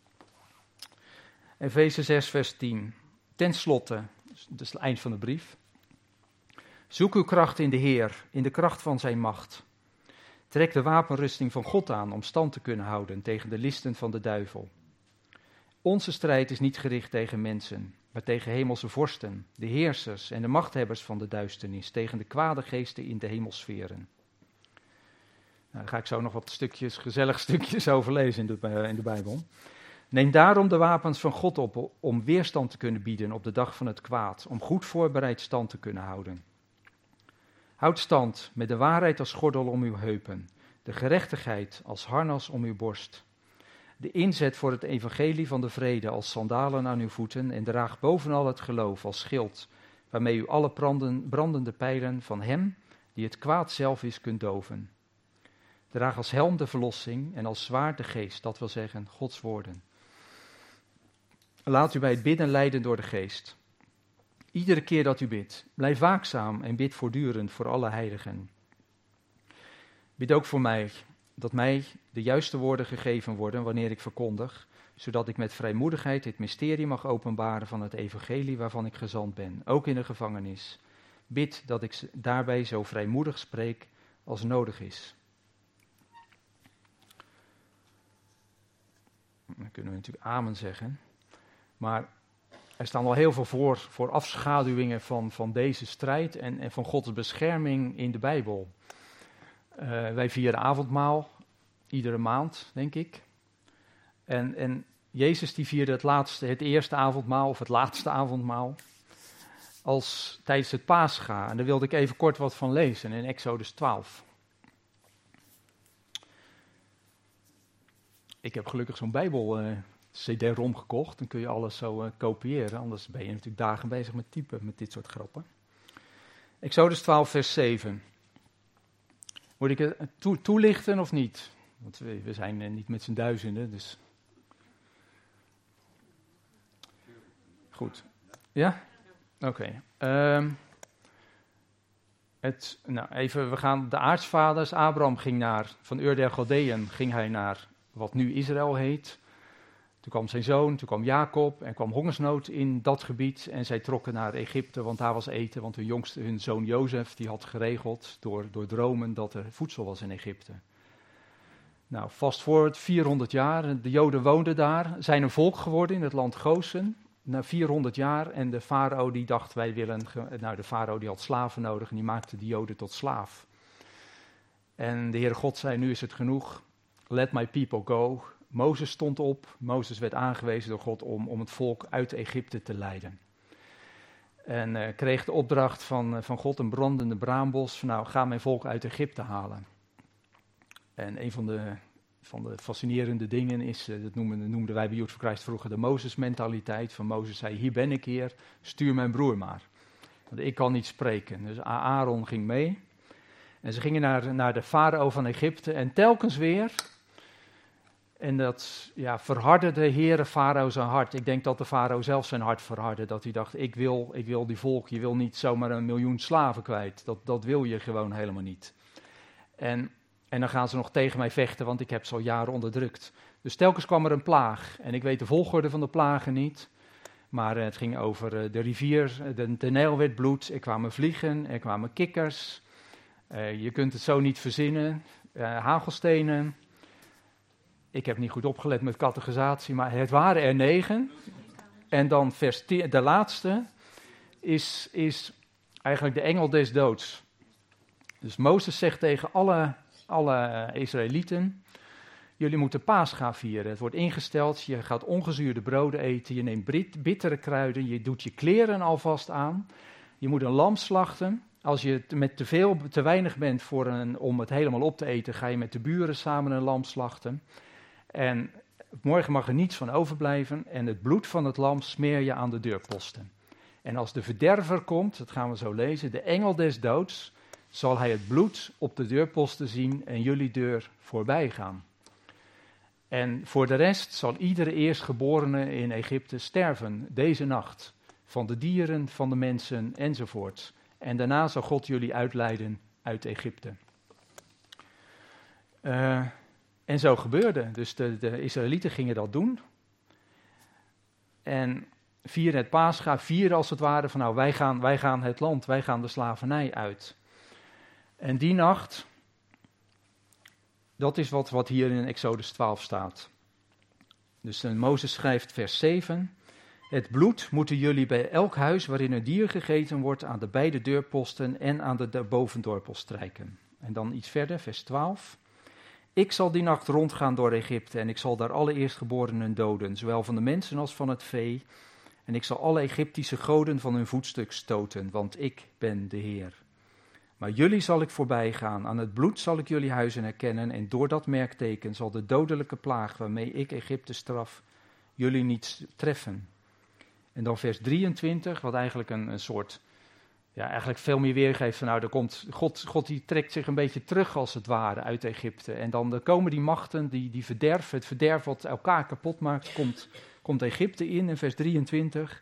Efeze zes vers tien. Ten slotte, dat is het eind van de brief. Zoek uw kracht in de Heer, in de kracht van zijn macht. Trek de wapenrusting van God aan om stand te kunnen houden tegen de listen van de duivel. Onze strijd is niet gericht tegen mensen, maar tegen hemelse vorsten, de heersers en de machthebbers van de duisternis, tegen de kwade geesten in de hemelsferen. Nou, daar ga ik zo nog wat stukjes, gezellige stukjes over lezen in de, in de Bijbel. Neem daarom de wapens van God op om weerstand te kunnen bieden op de dag van het kwaad, om goed voorbereid stand te kunnen houden. Houd stand met de waarheid als gordel om uw heupen, de gerechtigheid als harnas om uw borst. De inzet voor het evangelie van de vrede als sandalen aan uw voeten en draag bovenal het geloof als schild, waarmee u alle branden, brandende pijlen van hem, die het kwaad zelf is, kunt doven. Draag als helm de verlossing en als zwaard de geest, dat wil zeggen Gods woorden. Laat u bij het bidden leiden door de geest. Iedere keer dat u bidt, blijf waakzaam en bid voortdurend voor alle heiligen. Bid ook voor mij, dat mij de juiste woorden gegeven worden wanneer ik verkondig, zodat ik met vrijmoedigheid het mysterie mag openbaren van het evangelie waarvan ik gezant ben, ook in de gevangenis. Bid dat ik daarbij zo vrijmoedig spreek als nodig is. Dan kunnen we natuurlijk amen zeggen, maar er staan al heel veel voor, voor afschaduwingen van, van deze strijd en, en van Gods bescherming in de Bijbel. Uh, wij vieren avondmaal, iedere maand, denk ik. En, en Jezus die vierde het, laatste, het eerste avondmaal of het laatste avondmaal als tijdens het Pascha. En daar wilde ik even kort wat van lezen in Exodus twaalf. Ik heb gelukkig zo'n Bijbel uh, C D-rom gekocht. Dan kun je alles zo uh, kopiëren. Anders ben je natuurlijk dagen bezig met typen, met dit soort grappen. Exodus twaalf, vers zeven. Moet ik het to- toelichten of niet? Want we, we zijn uh, niet met z'n duizenden, dus... Goed. Ja? Oké. Okay. Um, het, nou, even, we gaan de aartsvaders. Abraham ging naar, van Ur der Chaldeeën ging hij naar wat nu Israël heet. Toen kwam zijn zoon, toen kwam Jacob en kwam hongersnood in dat gebied. En zij trokken naar Egypte, want daar was eten. Want hun jongste, hun zoon Jozef, die had geregeld door, door dromen dat er voedsel was in Egypte. Nou, fast forward vierhonderd jaar, de Joden woonden daar, zijn een volk geworden in het land Gosen. Na vierhonderd jaar en de farao die dacht wij willen, nou de farao die had slaven nodig en die maakte de Joden tot slaaf. En de Heere God zei, nu is het genoeg, let my people go. Mozes stond op, Mozes werd aangewezen door God om, om het volk uit Egypte te leiden. En uh, kreeg de opdracht van, uh, van God een brandende braambos, van nou ga mijn volk uit Egypte halen. En een van de, van de fascinerende dingen is, uh, dat noemden, noemden wij bij Youth for Christ vroeger de Mozes-mentaliteit. Van Mozes zei, hier ben ik Heer, stuur mijn broer maar. Want ik kan niet spreken. Dus Aaron ging mee. En ze gingen naar, naar de farao van Egypte en telkens weer. En dat ja, verhardde de Heere farao zijn hart. Ik denk dat de farao zelf zijn hart verhardde. Dat hij dacht, ik wil, ik wil die volk, je wil niet zomaar een miljoen slaven kwijt. Dat, dat wil je gewoon helemaal niet. En... En dan gaan ze nog tegen mij vechten, want ik heb ze al jaren onderdrukt. Dus telkens kwam er een plaag. En ik weet de volgorde van de plagen niet. Maar uh, het ging over uh, de rivier, de, de Nijl werd bloed. Er kwamen vliegen, er kwamen kikkers. Uh, je kunt het zo niet verzinnen. Uh, hagelstenen. Ik heb niet goed opgelet met categorisatie, maar het waren er negen. En dan vers tien, de laatste is, is eigenlijk de engel des doods. Dus Mozes zegt tegen alle... alle Israëlieten, jullie moeten Pascha vieren. Het wordt ingesteld, je gaat ongezuurde broden eten, je neemt bittere kruiden, je doet je kleren alvast aan. Je moet een lam slachten. Als je met te veel, te weinig bent voor een, om het helemaal op te eten, ga je met de buren samen een lam slachten. En morgen mag er niets van overblijven en het bloed van het lam smeer je aan de deurposten. En als de verderver komt, dat gaan we zo lezen, de engel des doods, zal hij het bloed op de deurposten zien en jullie deur voorbij gaan. En voor de rest zal iedere eerstgeborene in Egypte sterven deze nacht. Van de dieren, van de mensen enzovoort. En daarna zal God jullie uitleiden uit Egypte. Uh, en zo gebeurde. Dus de, de Israëlieten gingen dat doen. En vieren het Pascha, vieren als het ware van nou wij gaan, wij gaan het land, wij gaan de slavernij uit. En die nacht, dat is wat, wat hier in Exodus twaalf staat. Dus uh, Mozes schrijft vers zeven. Het bloed moeten jullie bij elk huis waarin een dier gegeten wordt aan de beide deurposten en aan de, de bovendorpel strijken. En dan iets verder, vers twaalf. Ik zal die nacht rondgaan door Egypte en ik zal daar alle eerstgeborenen doden, zowel van de mensen als van het vee. En ik zal alle Egyptische goden van hun voetstuk stoten, want ik ben de Heer. Maar jullie zal ik voorbij gaan, aan het bloed zal ik jullie huizen herkennen en door dat merkteken zal de dodelijke plaag waarmee ik Egypte straf, jullie niet treffen. En dan vers drieëntwintig, wat eigenlijk een, een soort, ja eigenlijk veel meer weergeeft van nou, er komt, God, God die trekt zich een beetje terug als het ware uit Egypte. En dan, dan komen die machten, die, die verderf, het verderf wat elkaar kapot maakt, komt, komt Egypte in. In vers drieëntwintig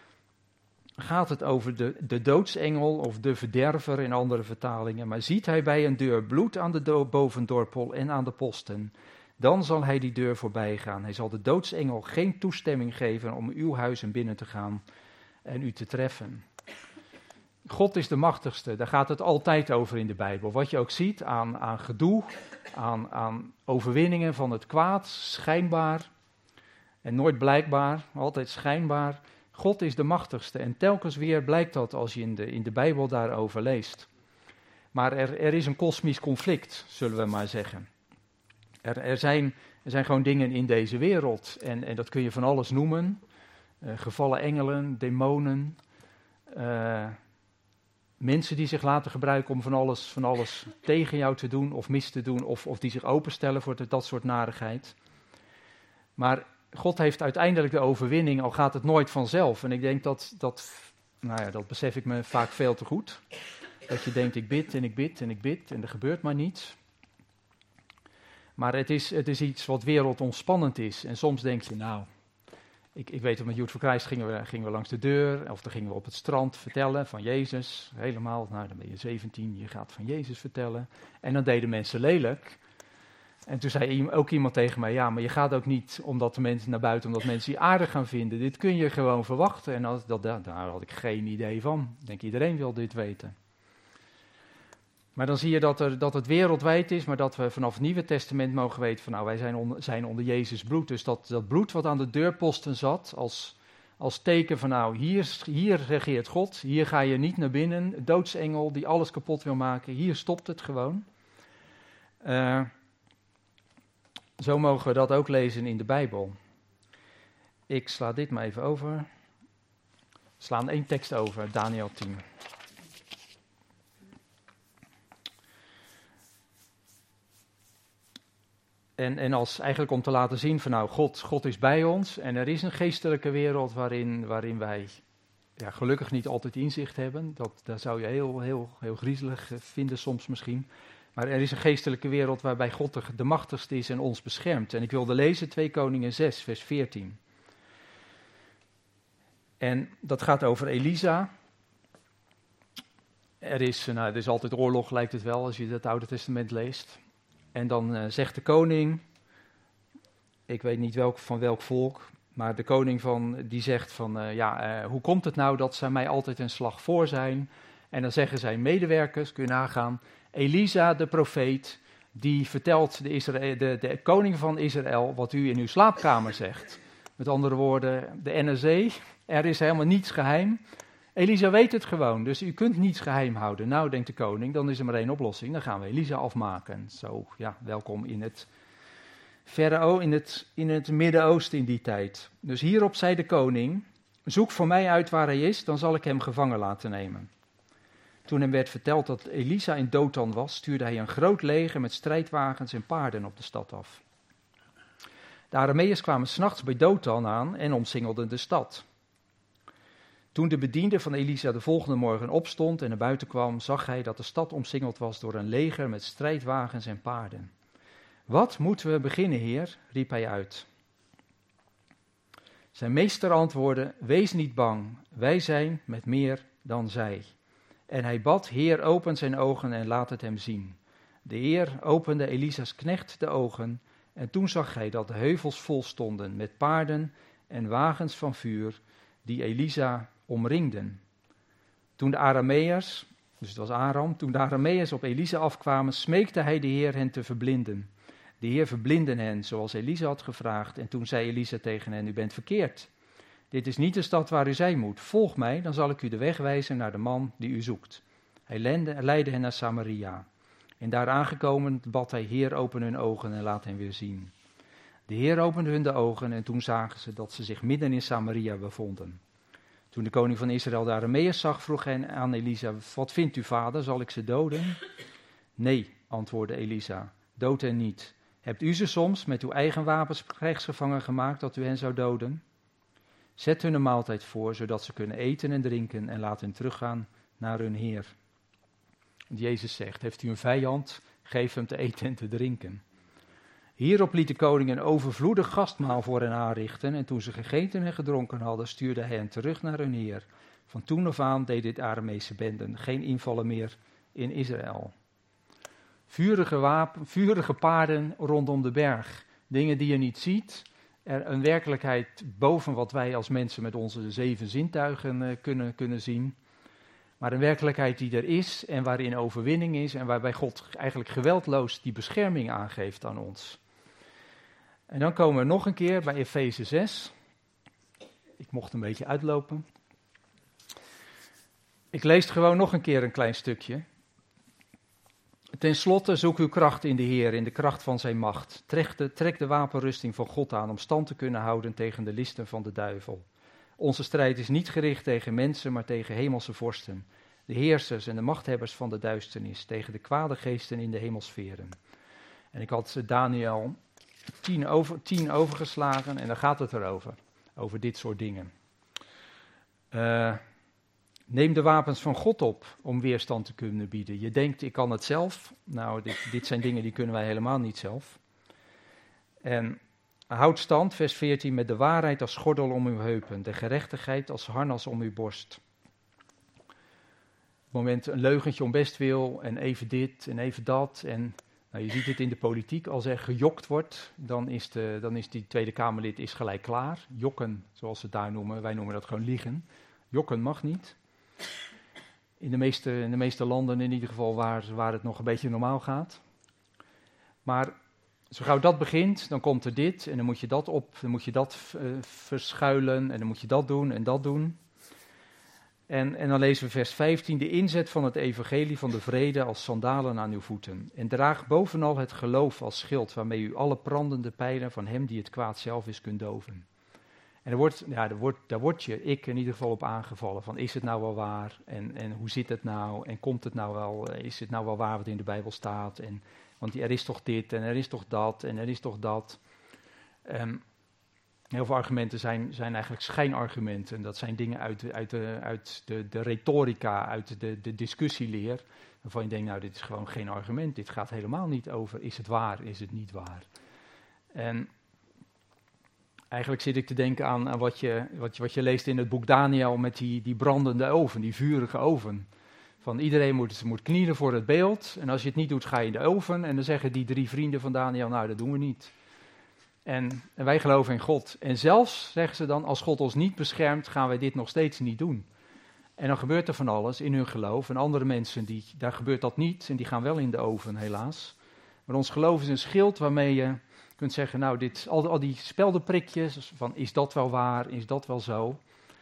gaat het over de, de doodsengel of de verderver in andere vertalingen. Maar ziet hij bij een deur bloed aan de do- bovendorpel en aan de posten, dan zal hij die deur voorbij gaan. Hij zal de doodsengel geen toestemming geven om uw huizen binnen te gaan en u te treffen. God is de machtigste, daar gaat het altijd over in de Bijbel. Wat je ook ziet aan, aan gedoe, aan, aan overwinningen van het kwaad, schijnbaar en nooit blijkbaar, altijd schijnbaar. God is de machtigste en telkens weer blijkt dat als je in de, in de Bijbel daarover leest. Maar er, er is een kosmisch conflict, zullen we maar zeggen. Er, er, zijn, er zijn gewoon dingen in deze wereld en, en dat kun je van alles noemen. Uh, gevallen engelen, demonen, uh, mensen die zich laten gebruiken om van alles, van alles tegen jou te doen of mis te doen of, of die zich openstellen voor dat soort narigheid. Maar God heeft uiteindelijk de overwinning, al gaat het nooit vanzelf. En ik denk dat, dat, nou ja, dat besef ik me vaak veel te goed. Dat je denkt, ik bid en ik bid en ik bid en er gebeurt maar niets. Maar het is, het is iets wat wereldomspannend is. En soms denk je, nou, Ik, ik weet dat met Youth for Christ gingen we, gingen we langs de deur, of dan gingen we op het strand vertellen van Jezus. Helemaal, nou dan ben je zeventien, je gaat van Jezus vertellen. En dan deden mensen lelijk. En toen zei ook iemand tegen mij, ja, maar je gaat ook niet omdat de mensen naar buiten, omdat mensen je aardig gaan vinden. Dit kun je gewoon verwachten. En dat, dat, daar had ik geen idee van. Ik denk, iedereen wil dit weten. Maar dan zie je dat, er, dat het wereldwijd is, maar dat we vanaf het Nieuwe Testament mogen weten van, nou, wij zijn onder, zijn onder Jezus bloed. Dus dat, dat bloed wat aan de deurposten zat, als, als teken van, nou, hier, hier regeert God, hier ga je niet naar binnen, doodsengel die alles kapot wil maken, hier stopt het gewoon. Uh, zo mogen we dat ook lezen in de Bijbel. Ik sla dit maar even over. We slaan één tekst over, Daniël tien. En, en als eigenlijk om te laten zien van nou, God, God is bij ons en er is een geestelijke wereld waarin, waarin wij ja, gelukkig niet altijd inzicht hebben. Dat, dat zou je heel, heel, heel griezelig vinden soms misschien. Maar er is een geestelijke wereld waarbij God de, de machtigste is en ons beschermt. En ik wilde lezen twee Koningen zes, vers veertien. En dat gaat over Elisa. Er is, nou, er is altijd oorlog, lijkt het wel, als je het Oude Testament leest. En dan uh, zegt de koning, ik weet niet welk, van welk volk, maar de koning van, die zegt van, uh, ja, uh, hoe komt het nou dat zij mij altijd een slag voor zijn? En dan zeggen zijn medewerkers, kun je nagaan, Elisa de profeet, die vertelt de, Israël, de, de koning van Israël wat u in uw slaapkamer zegt. Met andere woorden, de N S A, er is helemaal niets geheim. Elisa weet het gewoon, dus u kunt niets geheim houden. Nou, denkt de koning, dan is er maar één oplossing, dan gaan we Elisa afmaken. Zo, ja, welkom in het verre o, in het, in het Midden-Oosten in die tijd. Dus hierop zei de koning, zoek voor mij uit waar hij is, dan zal ik hem gevangen laten nemen. Toen hem werd verteld dat Elisa in Dothan was, stuurde hij een groot leger met strijdwagens en paarden op de stad af. De Arameërs kwamen 's nachts bij Dothan aan en omsingelden de stad. Toen de bediende van Elisa de volgende morgen opstond en naar buiten kwam, zag hij dat de stad omsingeld was door een leger met strijdwagens en paarden. Wat moeten we beginnen, heer? Riep hij uit. Zijn meester antwoordde, wees niet bang, wij zijn met meer dan zij. En hij bad, Heer, open zijn ogen en laat het hem zien. De Heer opende Elisa's knecht de ogen en toen zag hij dat de heuvels vol stonden met paarden en wagens van vuur die Elisa omringden. Toen de Arameërs, dus het was Aram, toen de Arameërs op Elisa afkwamen, smeekte hij de Heer hen te verblinden. De Heer verblindde hen, zoals Elisa had gevraagd, en toen zei Elisa tegen hen, u bent verkeerd. Dit is niet de stad waar u zijn moet. Volg mij, dan zal ik u de weg wijzen naar de man die u zoekt. Hij leidde hen naar Samaria. En daar aangekomen bad hij, Heer, open hun ogen en laat hen weer zien. De Heer opende hun de ogen en toen zagen ze dat ze zich midden in Samaria bevonden. Toen de koning van Israël de Arameërs zag, vroeg hij aan Elisa, wat vindt u, vader, zal ik ze doden? Nee, antwoordde Elisa, dood hen niet. Hebt u ze soms met uw eigen wapens krijgsgevangen gemaakt dat u hen zou doden? Zet hun een maaltijd voor, zodat ze kunnen eten en drinken en laat hen teruggaan naar hun Heer. Want Jezus zegt, heeft u een vijand, geef hem te eten en te drinken. Hierop liet de koning een overvloedig gastmaal voor hen aanrichten en toen ze gegeten en gedronken hadden, stuurde hij hen terug naar hun Heer. Van toen af aan deed dit Aramese benden geen invallen meer in Israël. Vurige, wapen, vurige paarden rondom de berg, dingen die je niet ziet. Er een werkelijkheid boven wat wij als mensen met onze zeven zintuigen uh, kunnen, kunnen zien. Maar een werkelijkheid die er is en waarin overwinning is en waarbij God eigenlijk geweldloos die bescherming aangeeft aan ons. En dan komen we nog een keer bij Efeze zes. Ik mocht een beetje uitlopen. Ik lees gewoon nog een keer een klein stukje. Ten slotte zoek uw kracht in de Heer, in de kracht van zijn macht. Trek de, trek de wapenrusting van God aan om stand te kunnen houden tegen de listen van de duivel. Onze strijd is niet gericht tegen mensen, maar tegen hemelse vorsten. De heersers en de machthebbers van de duisternis, tegen de kwade geesten in de hemelsferen. En ik had Daniël tien, over, tien overgeslagen en daar gaat het erover, over dit soort dingen. Uh, Neem de wapens van God op om weerstand te kunnen bieden. Je denkt, ik kan het zelf. Nou, dit, dit zijn dingen die kunnen wij helemaal niet zelf. En Houd stand, vers veertien, met de waarheid als gordel om uw heupen, de gerechtigheid als harnas om uw borst. Op het moment een leugentje om bestwil en even dit en even dat. En nou, je ziet het in de politiek, als er gejokt wordt, dan is, de, dan is die Tweede Kamerlid is gelijk klaar. Jokken, zoals ze het daar noemen, wij noemen dat gewoon liegen. Jokken mag niet. In de meeste, in de meeste landen in ieder geval waar, waar het nog een beetje normaal gaat. Maar zo gauw dat begint, dan komt er dit en dan moet je dat op, dan moet je dat uh, verschuilen en dan moet je dat doen en dat doen. En, en dan lezen we vers vijftien, de inzet van het evangelie van de vrede als sandalen aan uw voeten. En draag bovenal het geloof als schild, waarmee u alle brandende pijlen van hem die het kwaad zelf is kunt doven. En er wordt, ja, er wordt, daar word je, ik in ieder geval op aangevallen, van is het nou wel waar en, en hoe zit het nou en komt het nou wel, is het nou wel waar wat in de Bijbel staat en... Want er is toch dit en er is toch dat en er is toch dat. Um, heel veel argumenten zijn, zijn eigenlijk schijnargumenten. Dat zijn dingen uit de, uit de, uit de, de retorica, uit de, de discussieleer. Waarvan je denkt, nou dit is gewoon geen argument. Dit gaat helemaal niet over, is het waar, is het niet waar. En eigenlijk zit ik te denken aan, aan wat, je, wat, je, wat je leest in het boek Daniel met die, die brandende oven, die vurige oven. Van iedereen moet, moet knielen voor het beeld. En als je het niet doet, ga je in de oven. En dan zeggen die drie vrienden van Daniel, nou, dat doen we niet. En, en wij geloven in God. En zelfs, zeggen ze dan, als God ons niet beschermt, gaan wij dit nog steeds niet doen. En dan gebeurt er van alles in hun geloof. En andere mensen, die, daar gebeurt dat niet. En die gaan wel in de oven, helaas. Maar ons geloof is een schild waarmee je kunt zeggen, nou, dit, al, al die speldenprikjes, van is dat wel waar, is dat wel zo...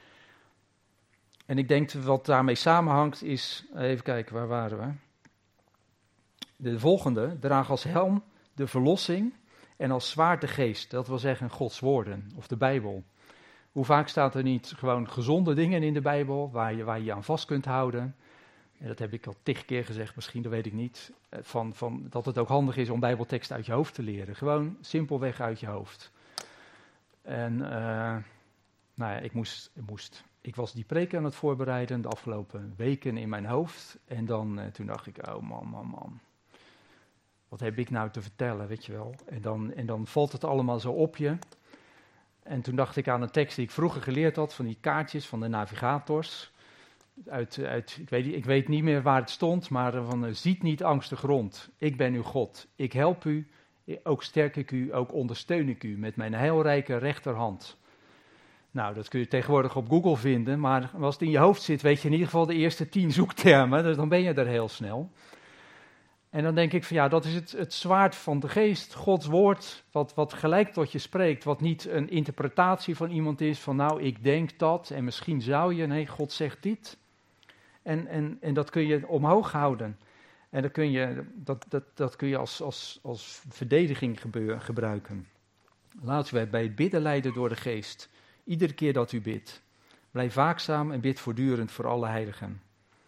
En ik denk wat daarmee samenhangt is, even kijken, waar waren we? De volgende, draag als helm de verlossing en als zwaard de geest. Dat wil zeggen Gods woorden of de Bijbel. Hoe vaak staat er niet gewoon gezonde dingen in de Bijbel waar je waar je aan vast kunt houden? En dat heb ik al tig keer gezegd, misschien, dat weet ik niet. Van, van, dat het ook handig is om Bijbelteksten uit je hoofd te leren. Gewoon simpelweg uit je hoofd. En uh, nou ja, ik moest... Ik moest Ik was die preek aan het voorbereiden de afgelopen weken in mijn hoofd. En dan, uh, toen dacht ik, oh man, man, man. Wat heb ik nou te vertellen, weet je wel. En dan, en dan valt het allemaal zo op je. En toen dacht ik aan een tekst die ik vroeger geleerd had, van die kaartjes van de navigators. Uit, uit, ik, weet, ik weet niet meer waar het stond, maar van uh, ziet niet angstig rond. Ik ben uw God. Ik help u, ook sterk ik u, ook ondersteun ik u met mijn heilrijke rechterhand. Nou, dat kun je tegenwoordig op Google vinden, maar als het in je hoofd zit, weet je in ieder geval de eerste tien zoektermen, dus dan ben je er heel snel. En dan denk ik van ja, dat is het, het zwaard van de geest, Gods woord, wat, wat gelijk tot je spreekt, wat niet een interpretatie van iemand is van nou, ik denk dat en misschien zou je, nee, God zegt dit. En, en, en dat kun je omhoog houden. En dat kun je, dat, dat, dat kun je als, als, als verdediging gebeur, gebruiken. Laten we bij het bidden leiden door de geest. Iedere keer dat u bidt. Blijf waakzaam en bid voortdurend voor alle heiligen.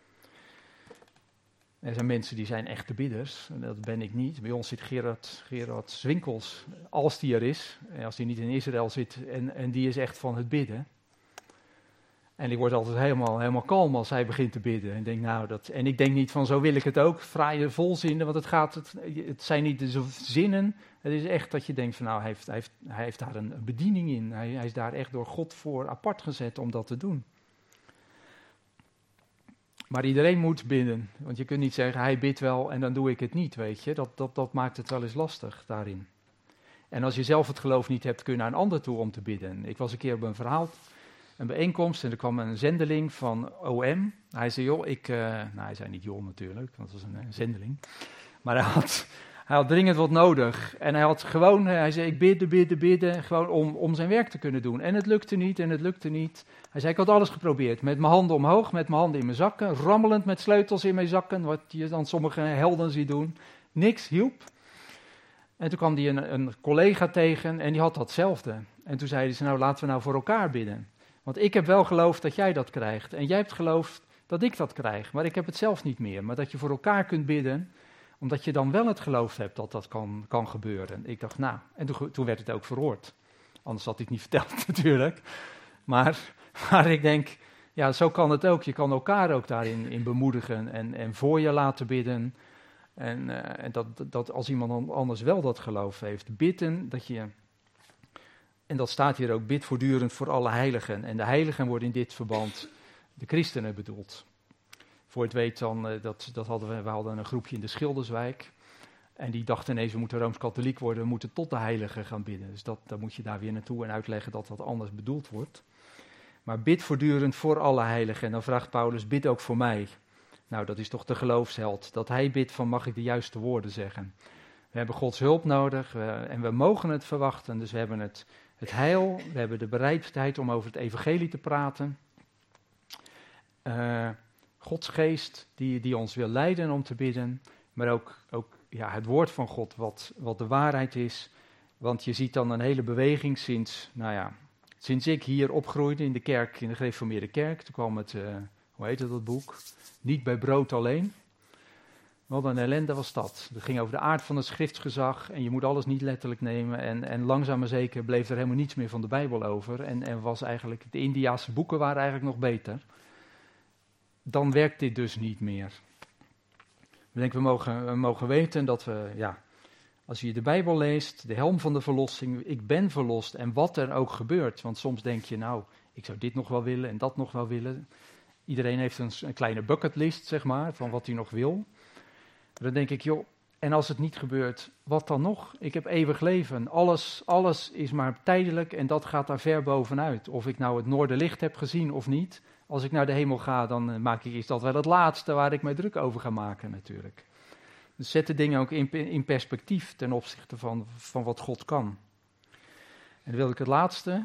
Er zijn mensen die zijn echte bidders. En dat ben ik niet. Bij ons zit Gerard, Gerard Zwinkels, als die er is. En als die niet in Israël zit. En, en die is echt van het bidden. En ik word altijd helemaal, helemaal kalm als hij begint te bidden. En, denk, nou, dat, en ik denk niet van zo wil ik het ook. Fraaie volzinnen, want het, gaat, het, het zijn niet de zinnen. Het is echt dat je denkt van nou, hij heeft, hij heeft, hij heeft daar een bediening in. Hij, hij is daar echt door God voor apart gezet om dat te doen. Maar iedereen moet bidden. Want je kunt niet zeggen, hij bidt wel en dan doe ik het niet, weet je. Dat, dat, dat maakt het wel eens lastig daarin. En als je zelf het geloof niet hebt, kun je naar een ander toe om te bidden. Ik was een keer op een verhaal, een bijeenkomst en er kwam een zendeling van O M. Hij zei, joh, ik... Uh, nou, hij zei niet joh natuurlijk, want het was een, een zendeling. Maar hij had... Hij had dringend wat nodig en hij had gewoon, hij zei ik bidden, bidden, bidden, gewoon om, om zijn werk te kunnen doen. En het lukte niet en het lukte niet. Hij zei ik had alles geprobeerd, met mijn handen omhoog, met mijn handen in mijn zakken, rammelend met sleutels in mijn zakken, wat je dan sommige helden ziet doen. Niks hielp. En toen kwam hij een, een collega tegen en die had datzelfde. En toen zeiden ze nou laten we nou voor elkaar bidden. Want ik heb wel geloofd dat jij dat krijgt en jij hebt geloofd dat ik dat krijg, maar ik heb het zelf niet meer. Maar dat je voor elkaar kunt bidden, omdat je dan wel het geloof hebt dat dat kan, kan gebeuren. Ik dacht, nou, en toen, toen werd het ook verhoord. Anders had ik het niet verteld natuurlijk. Maar, maar ik denk, ja, zo kan het ook. Je kan elkaar ook daarin in bemoedigen en, en voor je laten bidden. En, uh, en dat, dat als iemand anders wel dat geloof heeft, bidden, dat je En dat staat hier ook, bid voortdurend voor alle heiligen. En de heiligen worden in dit verband de christenen bedoeld. Voor het weet dan, uh, dat, dat hadden we, we hadden een groepje in de Schilderswijk. En die dachten ineens, we moeten Rooms-Katholiek worden, we moeten tot de heiligen gaan bidden. Dus dat, dan moet je daar weer naartoe en uitleggen dat dat anders bedoeld wordt. Maar bid voortdurend voor alle heiligen. En dan vraagt Paulus, bid ook voor mij. Nou, dat is toch de geloofsheld. Dat hij bidt van, mag ik de juiste woorden zeggen. We hebben Gods hulp nodig we, en we mogen het verwachten. Dus we hebben het, het heil, we hebben de bereidheid om over het evangelie te praten. Uh, Gods geest die, die ons wil leiden om te bidden. Maar ook, ook ja, het woord van God, wat, wat de waarheid is. Want je ziet dan een hele beweging sinds, nou ja, sinds ik hier opgroeide in de kerk, in de gereformeerde kerk. Toen kwam het, uh, hoe heette dat boek? Niet bij brood alleen. Wat een ellende was dat. Het ging over de aard van het schriftsgezag en je moet alles niet letterlijk nemen. En, en langzaam maar zeker bleef er helemaal niets meer van de Bijbel over. En, en was eigenlijk, de Indiase boeken waren eigenlijk nog beter. Dan werkt dit dus niet meer. Ik denk, we mogen, we mogen weten dat we, ja, als je de Bijbel leest, de helm van de verlossing, ik ben verlost en wat er ook gebeurt. Want soms denk je, nou, ik zou dit nog wel willen en dat nog wel willen. Iedereen heeft een, een kleine bucketlist, zeg maar, van wat hij nog wil. Dan denk ik, joh, en als het niet gebeurt, wat dan nog? Ik heb eeuwig leven. Alles, alles is maar tijdelijk en dat gaat daar ver bovenuit. Of ik nou het noorderlicht heb gezien of niet. Als ik naar de hemel ga, dan maak ik, is dat wel het laatste waar ik mij druk over ga maken natuurlijk. Dus zet de dingen ook in, in perspectief ten opzichte van, van wat God kan. En dan wil ik het laatste,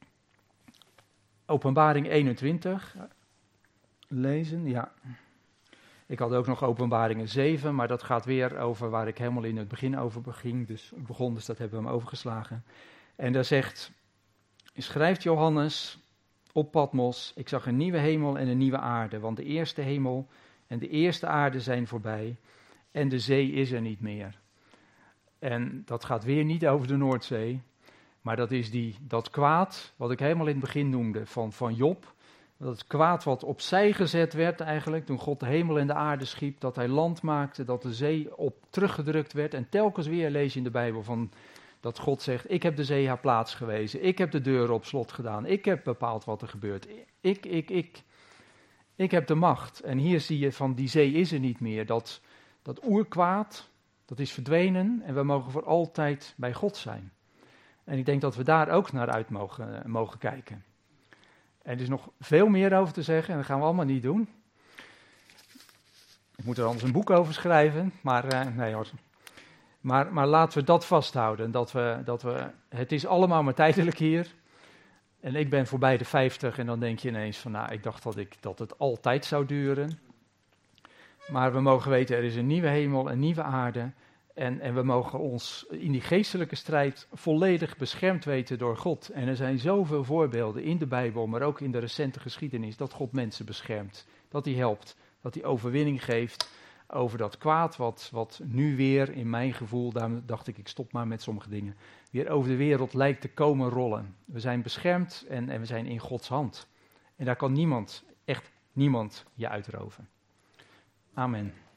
Openbaring eenentwintig, lezen, ja. Ik had ook nog Openbaringen zeven, maar dat gaat weer over waar ik helemaal in het begin over beging. Dus begon, dus dat hebben we hem overgeslagen. En daar zegt, schrijft Johannes op Patmos, ik zag een nieuwe hemel en een nieuwe aarde, want de eerste hemel en de eerste aarde zijn voorbij en de zee is er niet meer. En dat gaat weer niet over de Noordzee, maar dat is die, dat kwaad, wat ik helemaal in het begin noemde, van, van Job. Dat kwaad wat opzij gezet werd eigenlijk, toen God de hemel en de aarde schiep, dat hij land maakte, dat de zee op teruggedrukt werd. En telkens weer lees je in de Bijbel van, dat God zegt, ik heb de zee haar plaats gewezen, ik heb de deuren op slot gedaan, ik heb bepaald wat er gebeurt. Ik, ik, ik, ik heb de macht. En hier zie je van, die zee is er niet meer. Dat, dat oerkwaad, dat is verdwenen en we mogen voor altijd bij God zijn. En ik denk dat we daar ook naar uit mogen, mogen kijken. En er is nog veel meer over te zeggen en dat gaan we allemaal niet doen. Ik moet er anders een boek over schrijven, maar uh, nee hoor. Maar, maar laten we dat vasthouden, dat we, dat we, het is allemaal maar tijdelijk hier. En ik ben voorbij de vijftig en dan denk je ineens van, nou, ik dacht dat, ik, dat het altijd zou duren. Maar we mogen weten, er is een nieuwe hemel, een nieuwe aarde. En, en we mogen ons in die geestelijke strijd volledig beschermd weten door God. En er zijn zoveel voorbeelden in de Bijbel, maar ook in de recente geschiedenis, dat God mensen beschermt. Dat hij helpt, dat hij overwinning geeft over dat kwaad wat, wat nu weer in mijn gevoel, daarom dacht ik, ik stop maar met sommige dingen, weer over de wereld lijkt te komen rollen. We zijn beschermd en, en we zijn in Gods hand. En daar kan niemand, echt niemand, je uitroven. Amen.